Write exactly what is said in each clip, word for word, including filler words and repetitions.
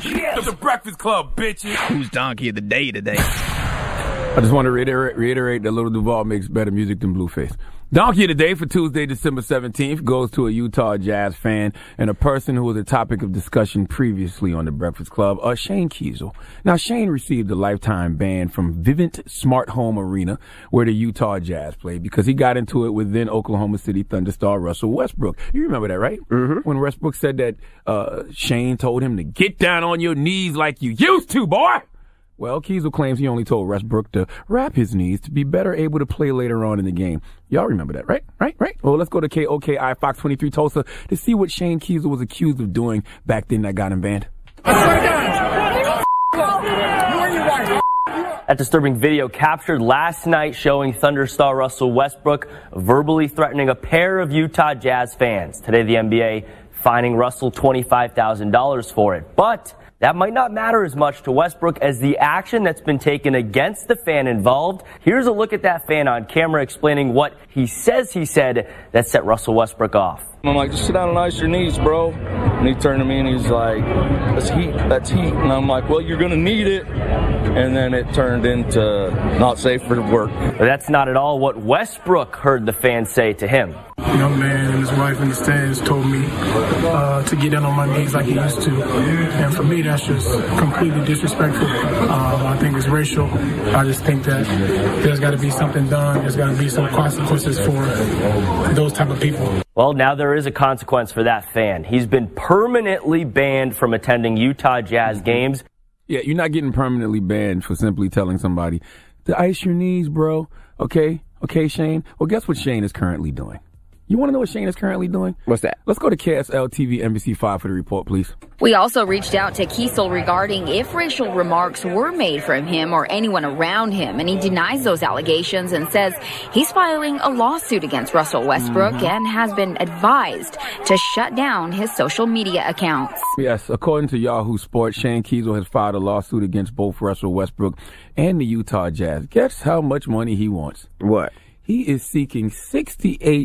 Yes. The Breakfast Club, bitches. Who's donkey of the day today? I just want to reiterate, reiterate that Lil Duval makes better music than Blueface. Donkey of the day for Tuesday, December seventeenth goes to a Utah Jazz fan and a person who was a topic of discussion previously on The Breakfast Club, uh, Shane Kiesel. Now, Shane received a lifetime ban from Vivint Smart Home Arena, where the Utah Jazz played, because he got into it with then Oklahoma City Thunder star Russell Westbrook. You remember that, right? Mm-hmm. When Westbrook said that uh, Shane told him to get down on your knees like you used to, boy. Well, Kiesel claims he only told Westbrook to wrap his knees to be better able to play later on in the game. Y'all remember that, right? Right? Right? Well, let's go to K O K I Fox twenty-three Tulsa to see what Shane Kiesel was accused of doing back then that got him banned. That disturbing video captured last night showing Thunder star Russell Westbrook verbally threatening a pair of Utah Jazz fans. Today, the N B A fining Russell twenty-five thousand dollars for it. But that might not matter as much to Westbrook as the action that's been taken against the fan involved. Here's a look at that fan on camera explaining what he says he said that set Russell Westbrook off. I'm like, just sit down and ice your knees, bro. And he turned to me and he's like, that's heat, that's heat. And I'm like, well, you're going to need it. And then it turned into not safe for work. But that's not at all what Westbrook heard the fan say to him. A young man and his wife in the stands told me uh, to get down on my knees like he used to. And for me, that's just completely disrespectful. Um, I think it's racial. I just think that there's got to be something done. There's got to be some consequences for those type of people. Well, now there is a consequence for that fan. He's been permanently banned from attending Utah Jazz games. Yeah, you're not getting permanently banned for simply telling somebody to ice your knees, bro. Okay? Okay, Shane? Well, guess what Shane is currently doing? You want to know what Shane is currently doing? What's that? Let's go to K S L T V N B C five for the report, please. We also reached out to Kiesel regarding if racial remarks were made from him or anyone around him, and he denies those allegations and says he's filing a lawsuit against Russell Westbrook mm-hmm. and has been advised to shut down his social media accounts. Yes, according to Yahoo Sports, Shane Kiesel has filed a lawsuit against both Russell Westbrook and the Utah Jazz. Guess how much money he wants? What? He is seeking sixty-eight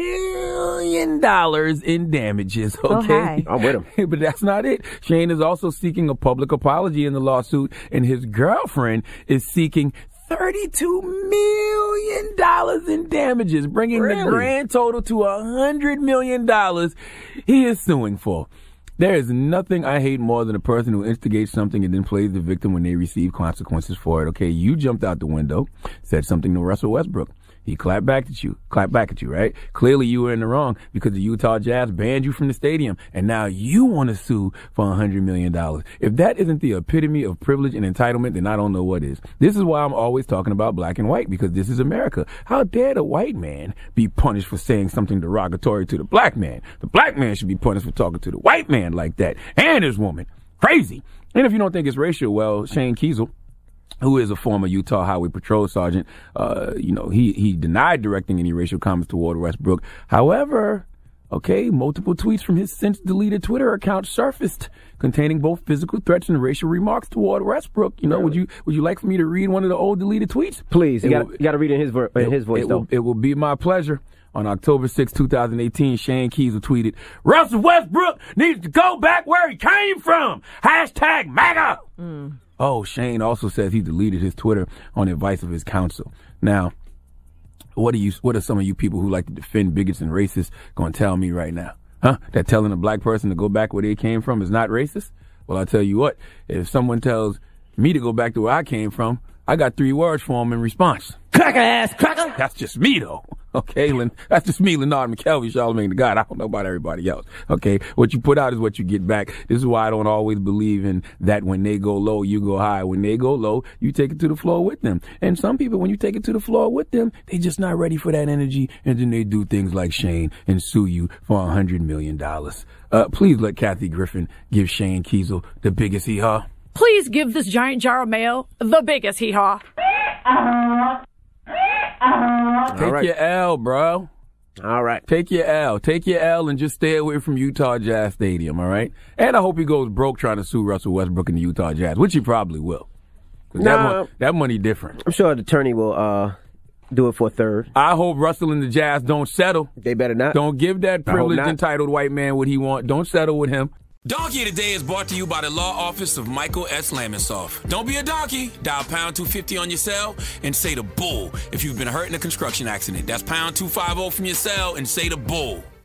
million dollars in damages, okay? Oh, I'm with him. But that's not it. Shane is also seeking a public apology in the lawsuit, and his girlfriend is seeking thirty-two million dollars in damages, bringing really? the grand total to one hundred million dollars he is suing for. There is nothing I hate more than a person who instigates something and then plays the victim when they receive consequences for it, okay? You jumped out the window, said something to Russell Westbrook. He clapped back at you, clapped back at you, right? Clearly you were in the wrong because the Utah Jazz banned you from the stadium, and now you want to sue for one hundred million dollars. If that isn't the epitome of privilege and entitlement, then I don't know what is. This is why I'm always talking about black and white, because this is America. How dare the white man be punished for saying something derogatory to the black man? The black man should be punished for talking to the white man like that, and his woman. Crazy. And if you don't think it's racial, well, Shane Kiesel, who is a former Utah Highway Patrol sergeant, uh, you know, he, he denied directing any racial comments toward Westbrook. However, okay, multiple tweets from his since deleted Twitter account surfaced containing both physical threats and racial remarks toward Westbrook. You know, really? would you would you like for me to read one of the old deleted tweets? Please, you got to read it in his, vo- in his voice, it though. Will, it will be my pleasure. On October sixth, twenty eighteen, Shane Kiesel tweeted, Russell Westbrook needs to go back where he came from. Hashtag MAGA. Mm. Oh, Shane also says he deleted his Twitter on advice of his counsel. Now, what are you? What are some of you people who like to defend bigots and racists going to tell me right now? Huh? That telling a black person to go back where they came from is not racist? Well, I'll tell you what. If someone tells me to go back to where I came from, I got three words for them in response. Cracker ass cracker. That's just me, though. Okay, Lin, that's just me, Leonard McKelvey, Charlamagne the God. I don't know about everybody else. Okay, what you put out is what you get back. This is why I don't always believe in that when they go low, you go high. When they go low, you take it to the floor with them. And some people, when you take it to the floor with them, they just not ready for that energy, and then they do things like Shane and sue you for one hundred million dollars. Uh, please let Kathy Griffin give Shane Kiesel the biggest hee-haw. Please give this giant jar of mail the biggest hee-haw. Take right. your L, bro. All right. Take your L. Take your L and just stay away from Utah Jazz Stadium, all right? And I hope he goes broke trying to sue Russell Westbrook and the Utah Jazz, which he probably will. Nah, that, mo- that money different. I'm sure the attorney will uh, do it for a third. I hope Russell and the Jazz don't settle. They better not. Don't give that privileged, entitled white man what he want. Don't settle with him. Donkey of the Day is brought to you by the law office of Michael S. Lamonsoff. Don't be a donkey. Dial pound two fifty on your cell and say the bull if you've been hurt in a construction accident. That's pound two fifty from your cell and say the bull.